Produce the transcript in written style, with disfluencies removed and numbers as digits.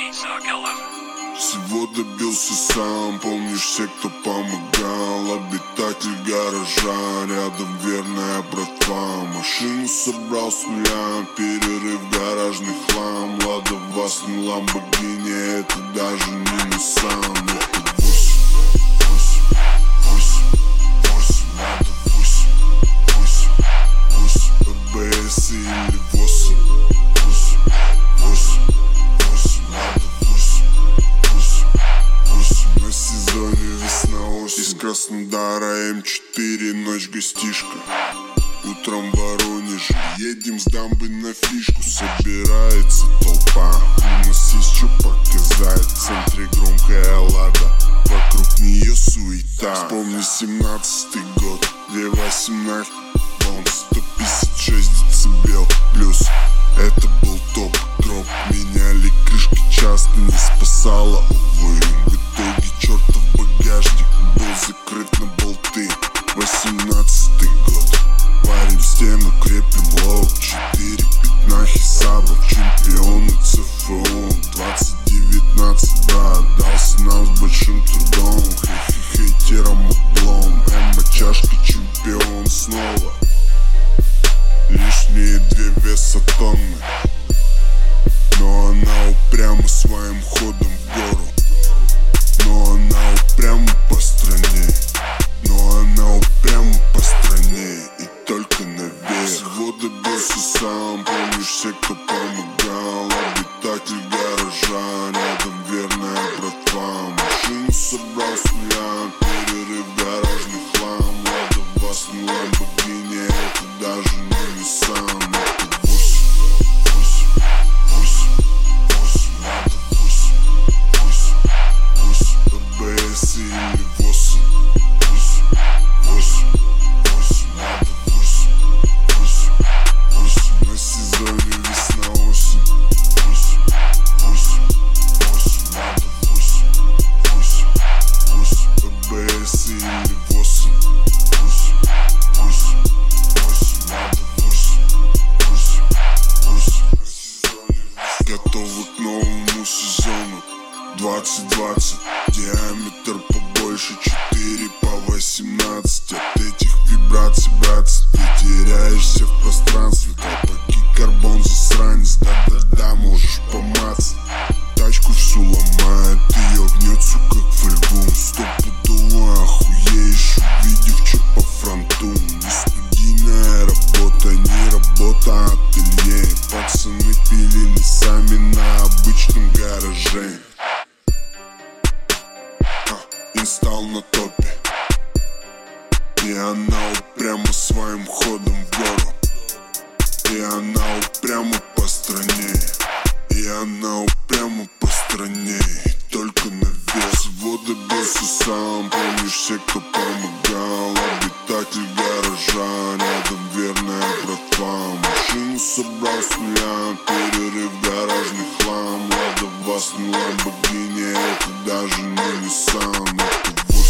Всего добился сам, помнишь все, кто помогал. Обитатель гаража, рядом верная братва. Машину собрал с нуля, перерыв гаражный хлам. Лада Веста, не Ламборгини, это даже не Nissan. Это 8 Лада 8 ББС или 8 Лада 8 на сезоне весна-осень. Из Краснодара М4, ночь гостишка. Утром в Воронеже едем с дамбы на фишку. Собирается толпа, у нас есть что показать. В центре громкая Лада, вокруг нее суета. Вспомни 17-й год, 2.18, вон 156 децибел плюс. Это был топ-дроп, меняли крышки часто, не спасало, увы. В итоге чертов багажник был закрыт на болты. 18-й год, варим стену, крепим лог. 4 пятнахи сабов, чемпионы ЦФУ. 2019, да, отдался нам с большим трудом. Хейтерам облом, чашка, чемпион снова. Лишние 2 веса тонны, но она упряма своим ходом в гору. Но она упряма по стране, но она упряма по стране. И только наверх. Всего добился сам, помнишь все, кто помогал. Обитатель гаража, рядом верная братва. Машину собрал с нуля, перерыв гаражный хлам. Лада Веста, не Ламборгини, это даже не Nissan. Это 8 Лада 8 ББС или 8 Лада 8 на сезоне весна-осень. 8 Лада 8 ББС или 8 Лада 8 готовы к новому сезону 2020. Диаметр побольше 4 по 18. От этих вибраций, братцы, ты теряешься в пространстве. Колпаки, карбон, засранец, да-да-да, можешь поматься. Тачку всю ломает, ее гнет, сука, к фольгу. Стопудово охуеешь, увидев, что по фронту. Не студийная работа, не работа, а ателье. Пацаны пилили сами на обычном гараже. Инсталл на топе, и она упряма своим ходом в гору. И она упряма по стране, и она упряма по стране. И только наверх. Всего добился сам, помнишь все, кто помогал. Обитатель гаража, рядом верная братва. Машину собрал с нуля, перерыв гаражный хлам. Лада Веста, не Ламборгини, это даже не Nissan. Это